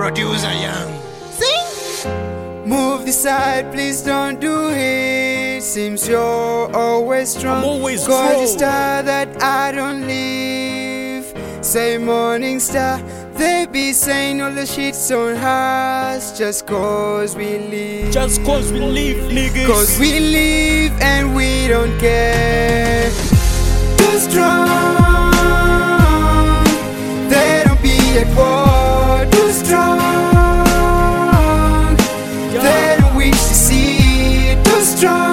Producer Young. Sing! Move this side, please don't do it. Seems you're always strong. I'm always Gorgeous strong. star that I don't leave. Say morning star. They be saying all the shit's on us just cause we live. Just cause we live, niggas. Cause we live and we don't care. Too strong. They don't be at war. Too strong. They don't wish to see it. Too strong.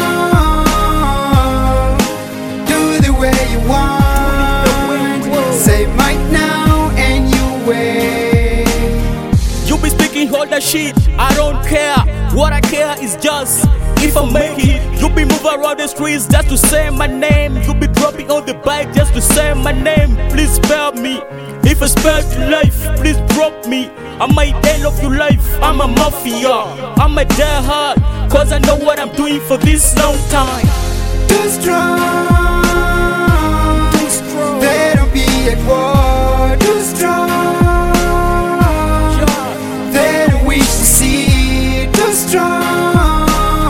Do the way you want. Say might now and you wait. You be speaking all that shit, I don't care. What I care is just if I make it. You be moving around the streets just to say my name. You be dropping on the bike just to say my name. Please spare me. If I spare your life, please drop me. I might end of your life. I'm a mafia. I'm a die hard, cause I know what I'm doing for this long time. Too strong. Too strong. They don't be at war. Too strong. They don't wish to see it. Too strong.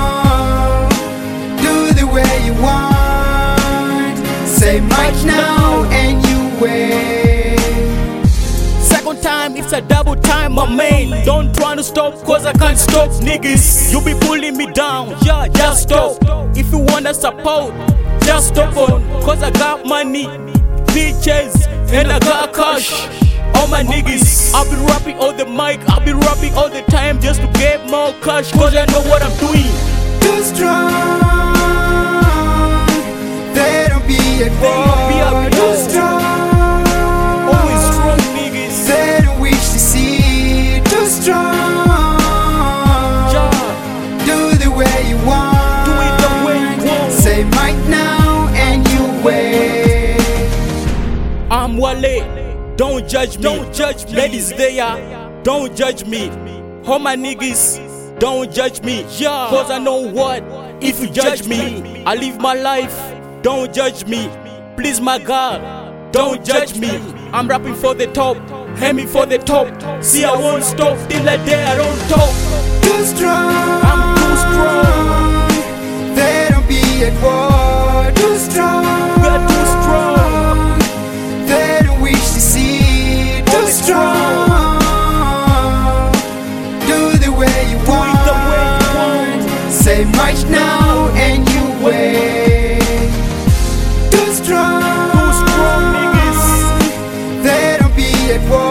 Do the way you want. Say might now and you wait. Second time, it's a double time, my man. Don't try to stop, cause I can't stop, niggas. You be pulling me down, yeah, just stop. If you wanna support, just stop on, cause I got money, DJs, and I got cash. All my niggas, I'll be rapping on the mic, I'll be rapping all the time just to get more cash, cause I know what I'm doing. Too strong. They don't be at war. Too strong. Always strong, niggas. They don't wish to see it. Too strong. Yeah, Do the way you want. do it the way you want. Say might now and you wait. I'm Wale, don't judge me. Don't judge me. Ladies there, don't judge me. All my niggas, don't judge me. Yeah, cause I know what, if you judge me, I live my life. Don't judge me. Please my God, don't judge me. I'm rapping for the top, aiming for the top. See, I won't stop till the day I don't talk. Too strong. I'm too strong. They don't be at war. Too strong. We're too strong. They don't wish to see it. Too Always strong. Do the way you want. the way you want. Say might now and you wait. Too strong. Too strong, niggas. They don't be at war.